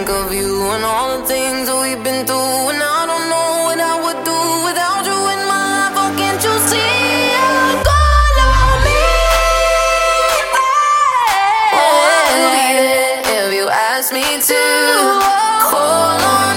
think of you and all the things that we've been through. And I don't know what I would do without you in my life. Oh, can't you see I'm gone on me? Oh, I'll be there if you ask me to. Call on